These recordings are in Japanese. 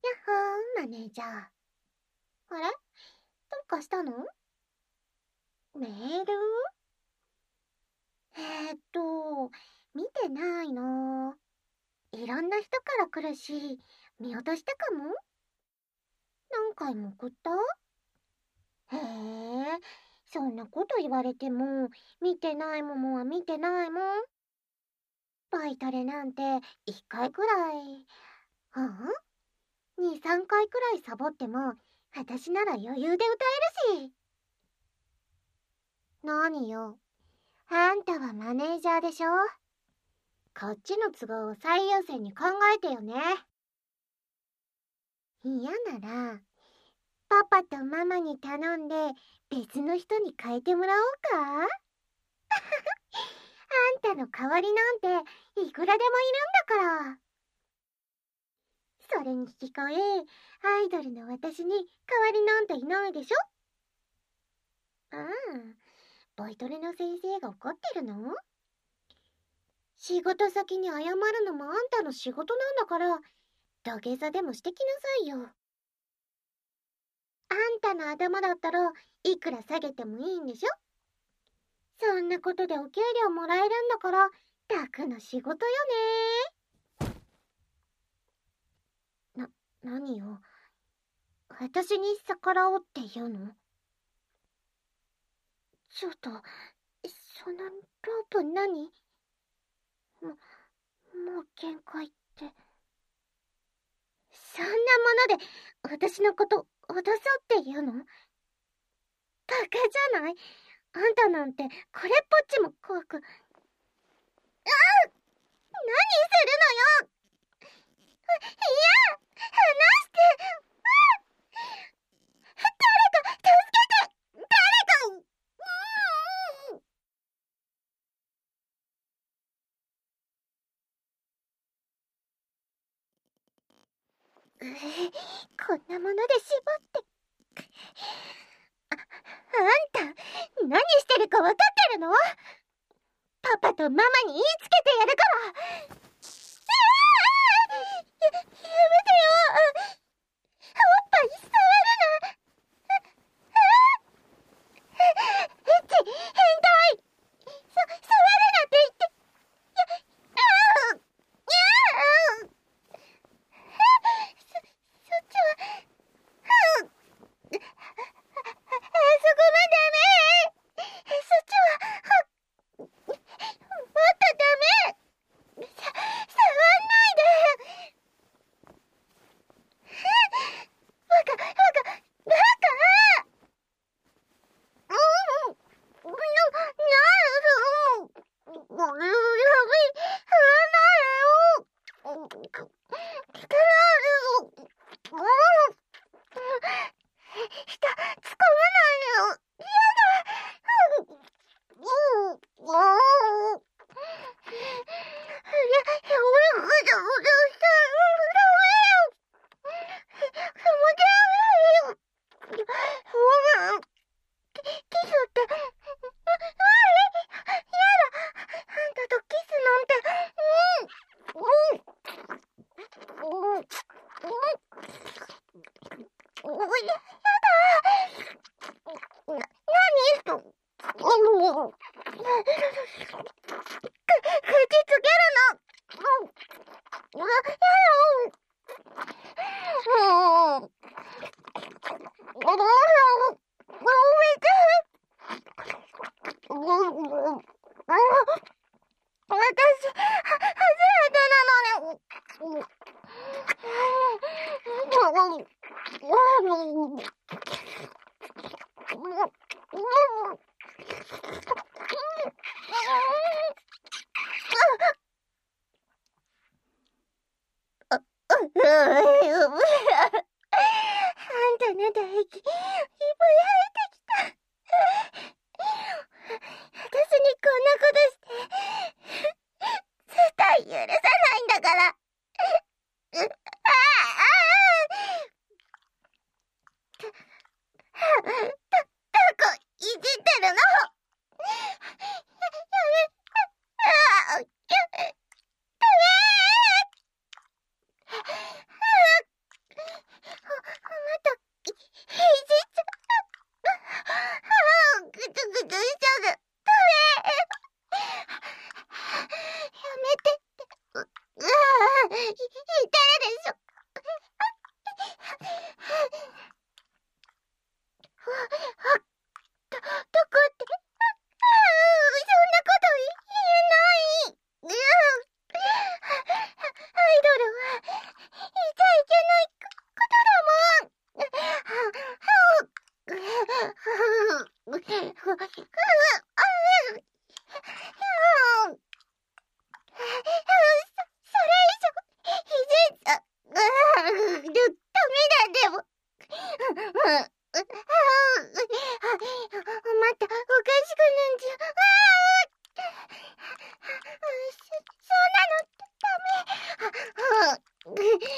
やっほー、マネージャー。あれ？どうかしたの？メール？見てないの。いろんな人から来るし、見落としたかも？何回も送った？へえ、そんなこと言われても、見てないもんは見てないもん。バイトレなんて1回くらい、2、3回くらいサボっても、私なら余裕で歌えるし。何よ。あんたはマネージャーでしょ？こっちの都合を最優先に考えてよね。嫌なら、パパとママに頼んで別の人に変えてもらおうか？あんたの代わりなんていくらでもいるんだから。それに引き換え、アイドルの私に代わりなんていないでしょ？ああ、ボイトレの先生が怒ってるの？仕事先に謝るのもあんたの仕事なんだから、土下座でもしてきなさいよ。あんたの頭だったらいくら下げてもいいんでしょ？そんなことでお給料もらえるんだから、楽な仕事よね。何よ。私に逆らおうって言うの？ちょっと、そのロープ何？もう限界って。そんなもので私のこと脅そうって言うの？バカじゃない？あんたなんてこれっぽっちも怖く。何するのよ！いや、離して！誰か助けて！誰か！こんなもので絞って。あんた、何してるか分かってるの？パパとママに言いつけてやるから。やめてよ。おっぱい触るな。エッチ、変態。触るなって言って。や、やそっちは、そこはダメ。そっちは、もっとダメ。触んないで。バカ、バカ、バカ。キスって、やだ、あんたとキスなんて、やだ、何と、口つけるの、やだ、私、初めてなのに。あんたの唾液、いっぱい入ってきた。私にこんなことして、絶対許さないんだから。タコ、いじってるの？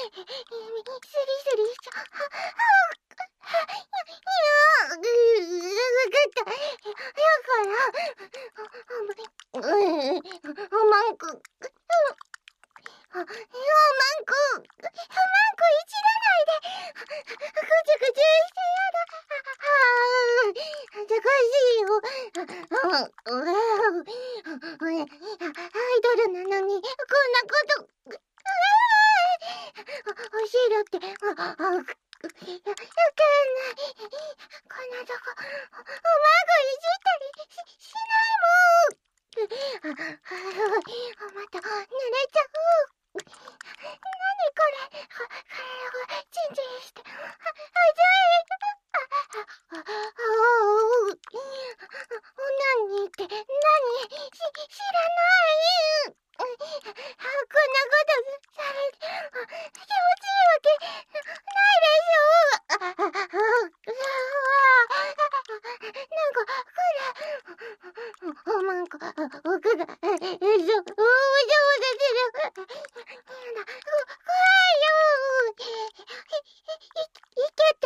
スリしちゃう。わかった。マンコ。マンコいじらないで。ぐちゅぐちゅしてやだ。恥ずかしいよ。アイドルなのに、こんなこと。お尻って、わかんない。こんなとこ、おまごいじったりしないもん。また、濡れちゃう。なにこれ。体がチンチンして。何って何知らない。こんなことされて気持ちいいわけないでしょ。なんかこれマンコ僕がうじゃうじゃする。やだ怖いよ。いけって。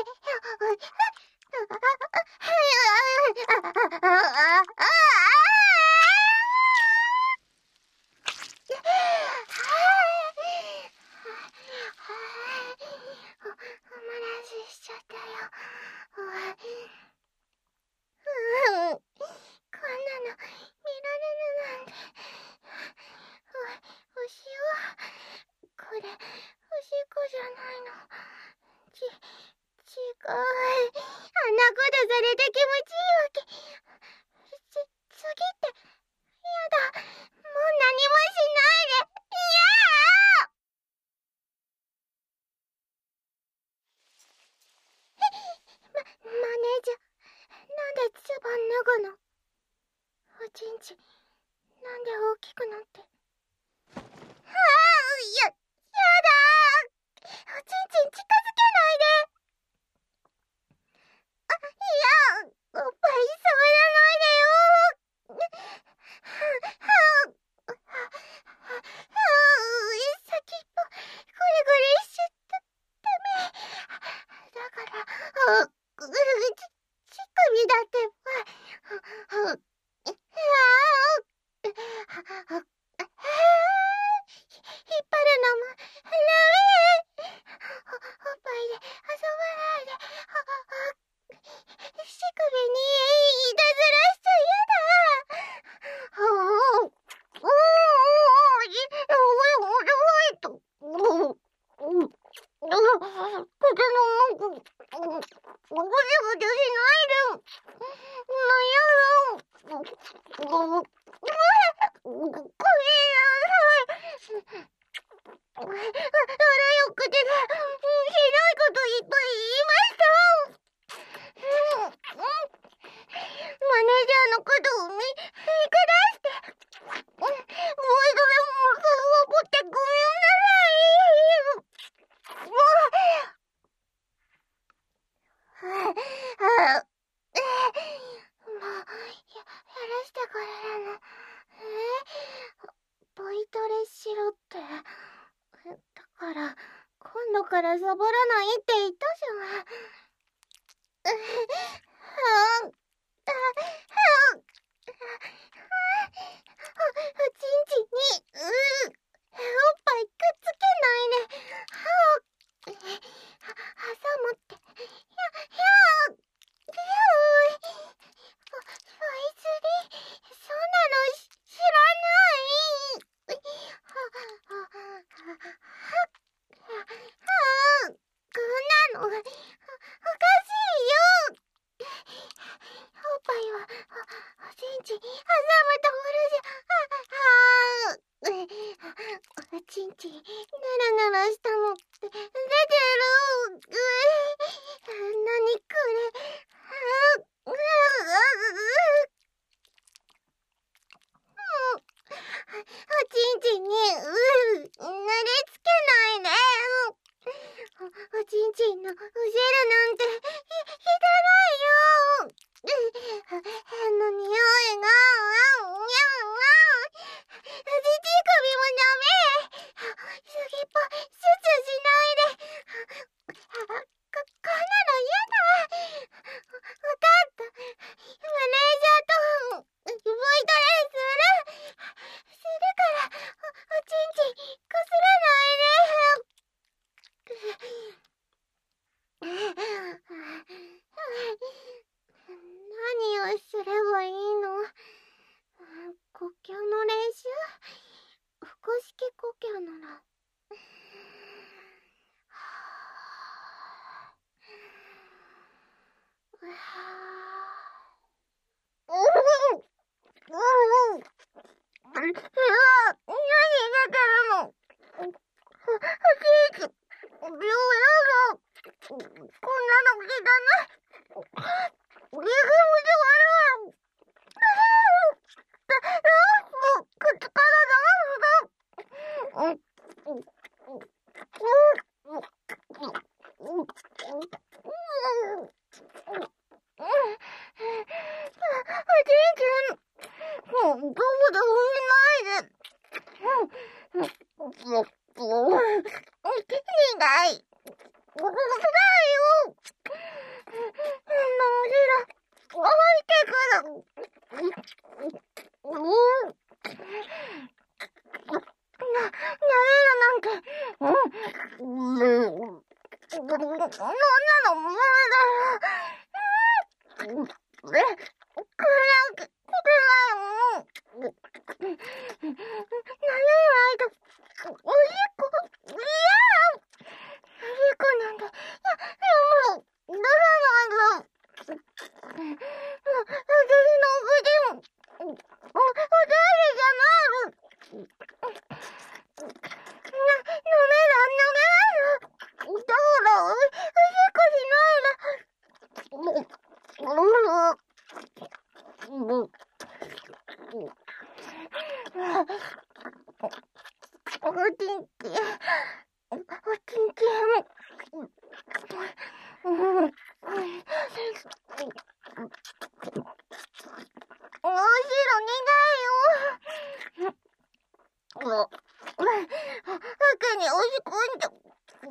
お漏らししちゃったよ。こんなの見られるなんて。おしお、これおしっこじゃないの。違う。あんなことされて気持ちいいわけ。次ってやだ。もう何もしないで。マネージャー、なんでズボン脱ぐの？おちんち、なんで大きくなって。やだー。おちんちん近づけないで。いや、おっぱい触らないでよ。先っぽ、ゴリゴリしちゃった。ダメ。だから、乳首だってば。引っ張るのもダメ。おっぱいで遊ばないで。乳首にいたずらしちゃ嫌だ。悪いお口でひどいこといっぱい言いました。マネージャーのことを見下して。ボイドでも怒ってごめんなさい。やらしてくれるの？ボイトレしろって。だから、今度からサボらないって言ったじゃん。おちんちに、おっぱいくっつけないで。挟むって。あいつに、そんなの知らない。こんなの、おかしいよ。おっぱいは、おちんち、挟むところじゃ。おちんち、ぬるぬるしたのって出てる。なにこれ。おちんちに、塗りつけないで。おちんちんのお汁なんて、汚いよ。変な匂いが、乳首もダメ。先っぽ、チュチュしないで。 ない。うるさいよ。置いてくる。なんて、そんなの無理だよ。暗くないもん。おしっこ、いやおしっこなんて、もう、出さないの。私の口も、おトイレじゃないの。飲めます。だから、おしっこしないで。おちんちん。おしろ苦いよ。服に押し込んじゃ。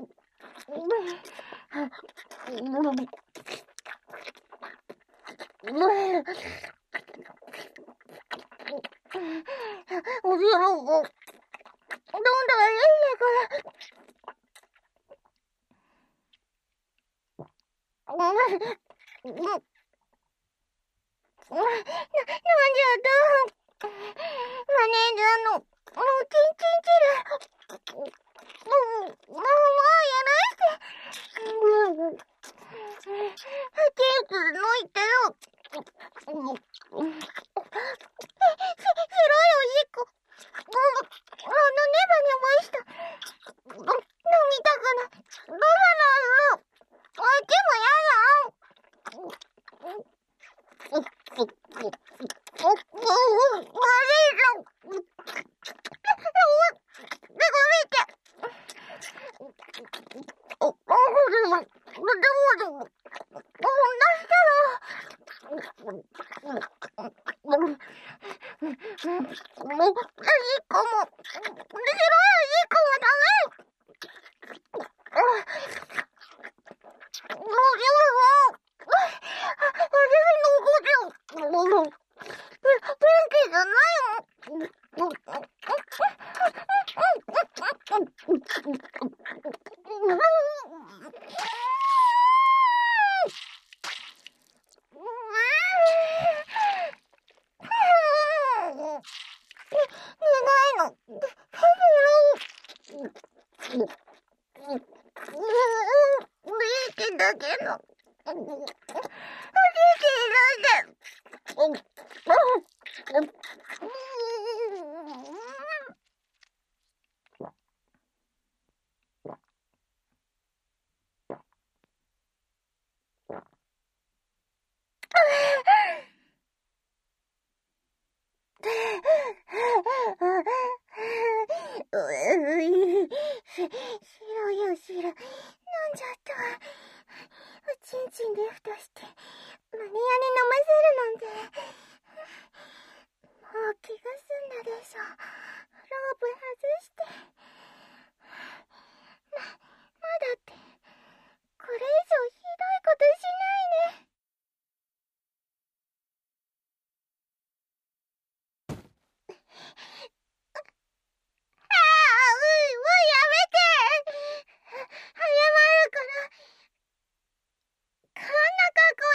おしろがどんどん出てくる。なんでマネージャーのもうチンチンチル。もうやらして。ケース抜いてよ。白いおしっこ。ネバネバした。飲みたくない。どうなの？あっちもやだ。だけの。白よ白、飲んじゃった。おちんちんで蓋してマネヤに飲ませるなんて。もう気が済んだでしょ。ロープ外して。まだってこれ以上ひどいことしないね。もうやめて。謝るからこんな格好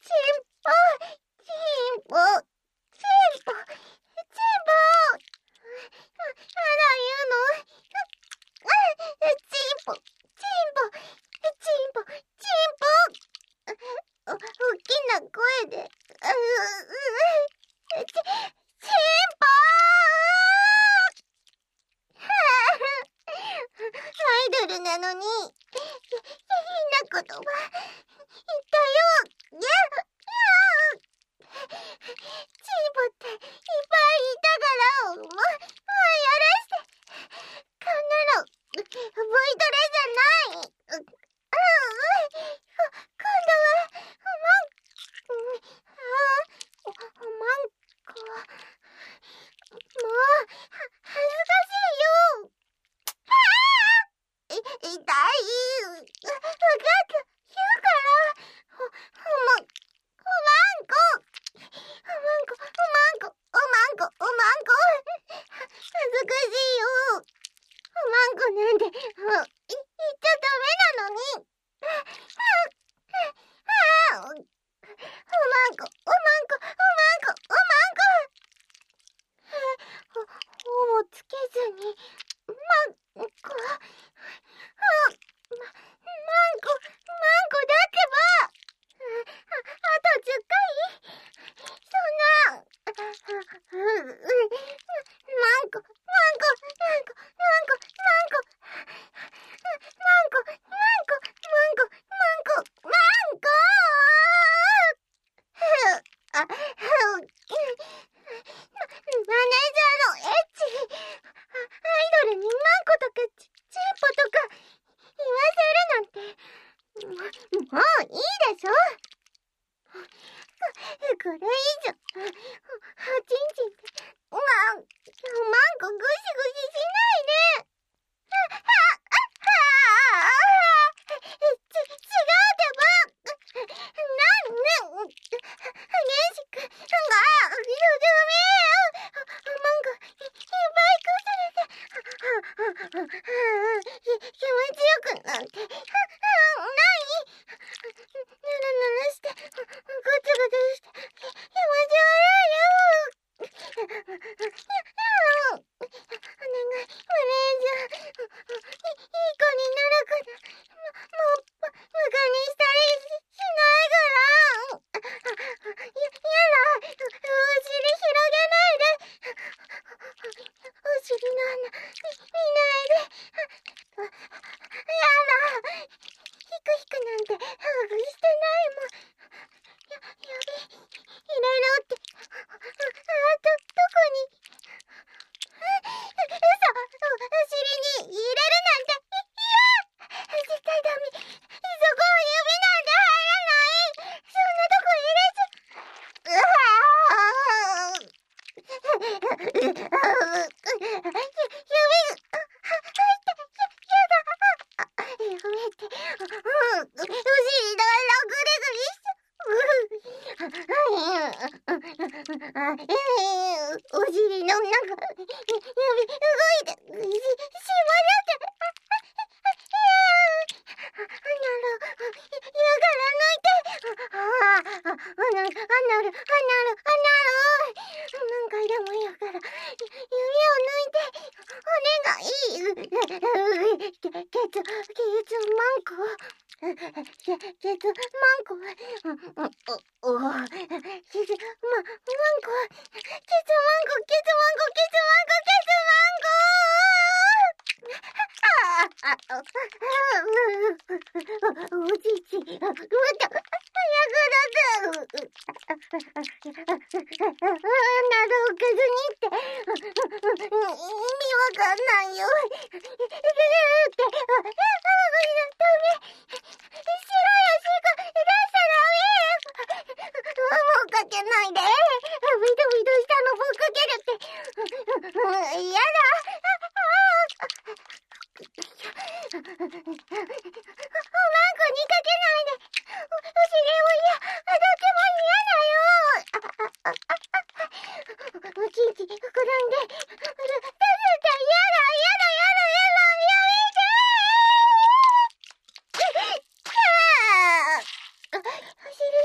走り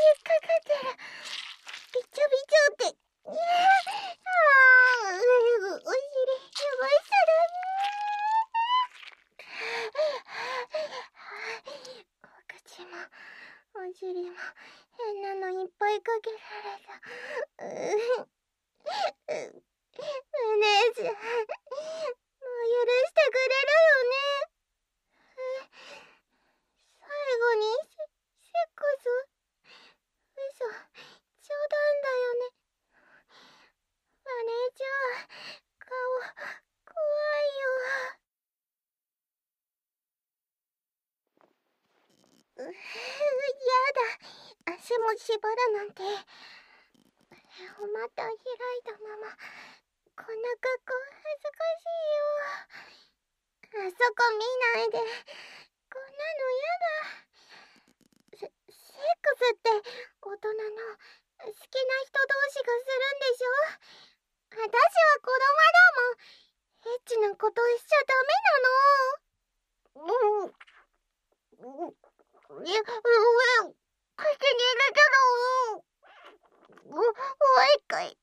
追いかけられた。マネージャー、もう許してくれるよね。最後にセックス？嘘、冗談だよね。マネージャー、顔、怖いよ。やだ、足も縛るなんて。お股を開いたまま、こんな格好恥ずかしいよ。あそこ見ないで。こんなのやだ。セックスって大人の好きな人同士がするんでしょ？私は子供だもん。エッチなことしちゃダメなの。口に入れたの。おいかい。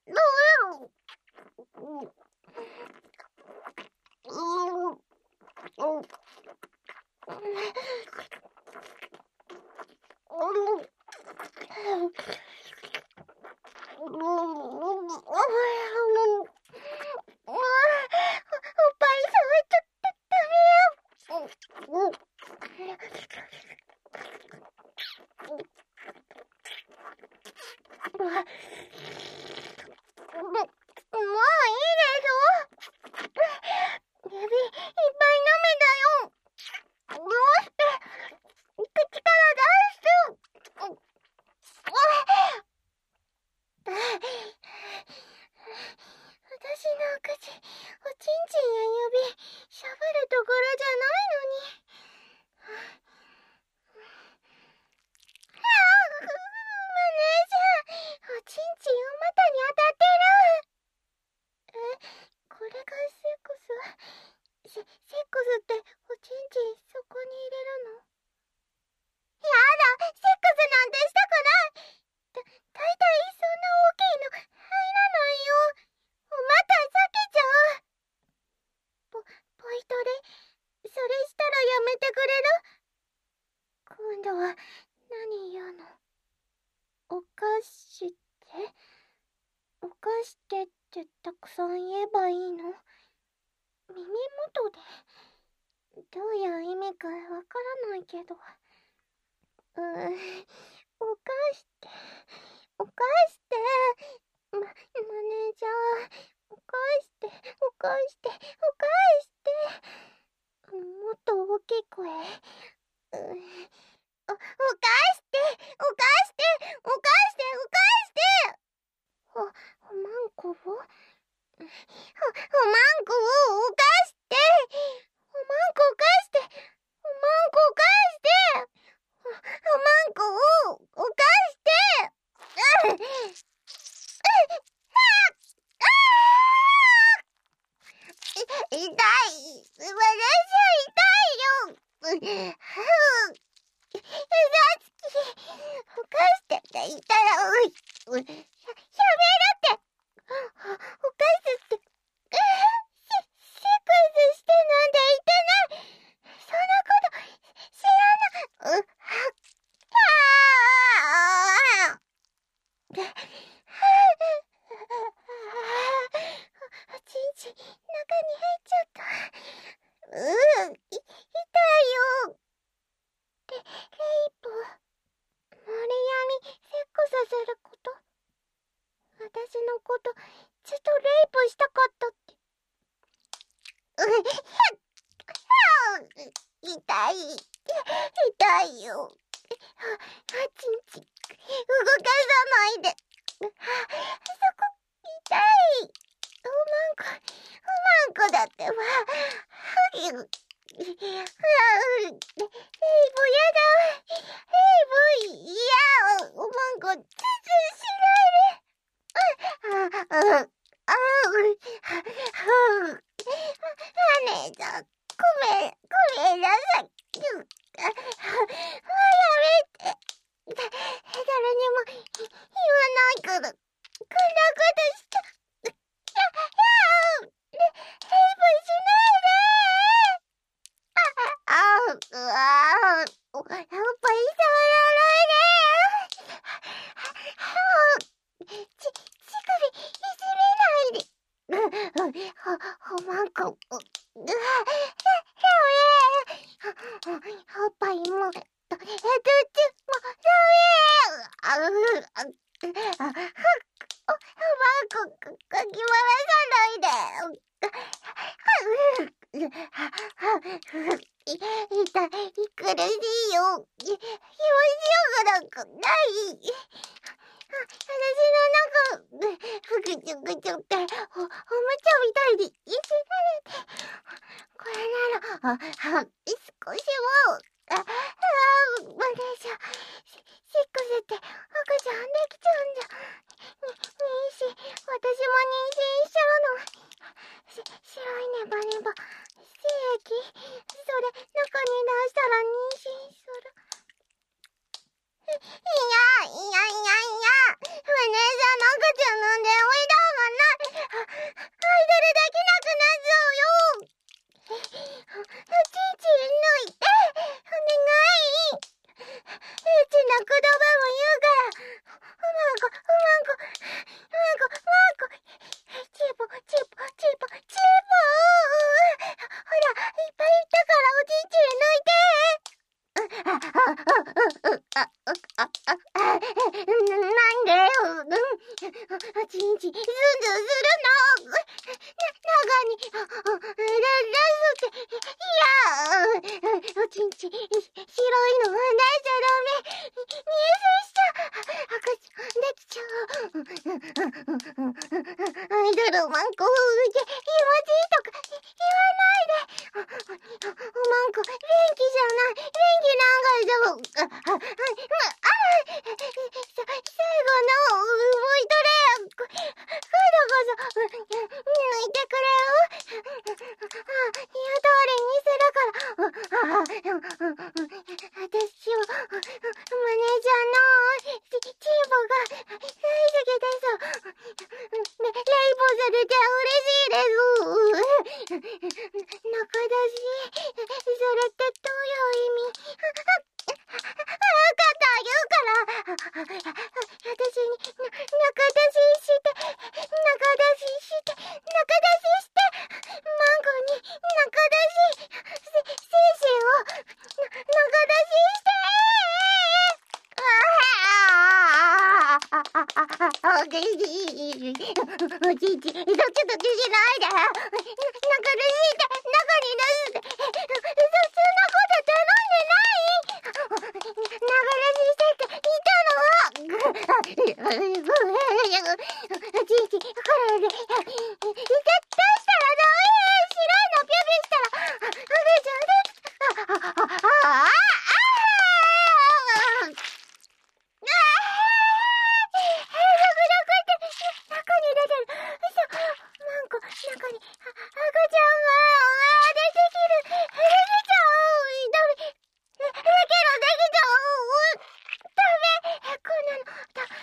たくさん言えばいいの？耳元でどういう意味かわからないけど。お菓してお菓してマネージャー、お菓してお菓してお菓してもっと大きい声。お菓してお菓してお菓してお菓しておまんこをおまんこをお菓しておまんこを返しておまんこを返しておまんこをお菓して痛い。私は痛いよ。さつき、お菓してって言ったら、やめろって。お菓子って、セックスしてなんて言ってない。そんなこと知らない。ちんちん、中に入っちゃった。痛いよ。レイプ。無理やりセックスすること。私のことずっとレイプしたかったって。痛い。痛いよ。ちんちん、動かさないで。そこ、痛い。おまんこだってば。ヘイブやだ。ヘイブ嫌。おまんこ、つしないで。マネージャー、ごめんなさい。やめて。誰にも言わないから、こんなことしちゃ。ヘイブしないで。やっぱり触らないで。 おまんこ、やべえ。おっぱいも、どっちも、ダメ。おまんこ、かき回さないで。痛い、苦しいよ。気持ちよくなんかない。私の中、ふぐちゅぐちゅって、おもちゃみたいにいじられて。これなら、少しも、マネージャー、シックスって赤ちゃんできちゃうんじゃ。妊娠、私も妊娠しちゃうの。白いネバネバ、精液、それ、中に出したら妊娠する。いや、マネージャーの赤ちゃんなんでおいだがない。アイドルできなくなっちゃうよ。おちんちん抜いて、お願い。エッチな言葉も言うから。チーポ、チーポ、チーポ、チーポほら、いっぱいいったからおちんちん抜いて。なんでよ。おちんちん、ズンズンするの。中に、出すって。いや、おちんちん、白いのは出しちゃダメ。妊娠しちゃう。赤ちゃんできちゃう。アイドルマンコ、気持ちいいとか言わないで。おまんこ、元気じゃない。元気なんかじゃ、最後の、ボイトレ、今度こそ、抜いてくれよ。言う通りにするから。私は、マネージャーの、チーボが、大好きです。レイボされて嬉しいです。中出し、それってどういう意味？言うから、私に、中出しして、マンゴに、中出し、精子を、中出しして、おじいち、ドキドキしないで。中出しして、中に出すって、そんなこと頼んでない。中出ししてって言ったの。おじいち、これで、絶対したらダメ。白いのピュピュしたら、赤ちゃんで、中に出てる。嘘。なんか、中に、赤ちゃんが、出てきる。できちゃう。できちゃう。ダメ。こんなの、ダメ。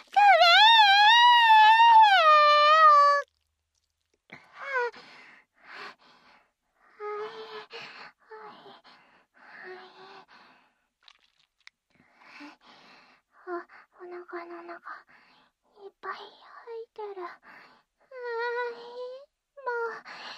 お腹の中、いっぱい入ってる。もう、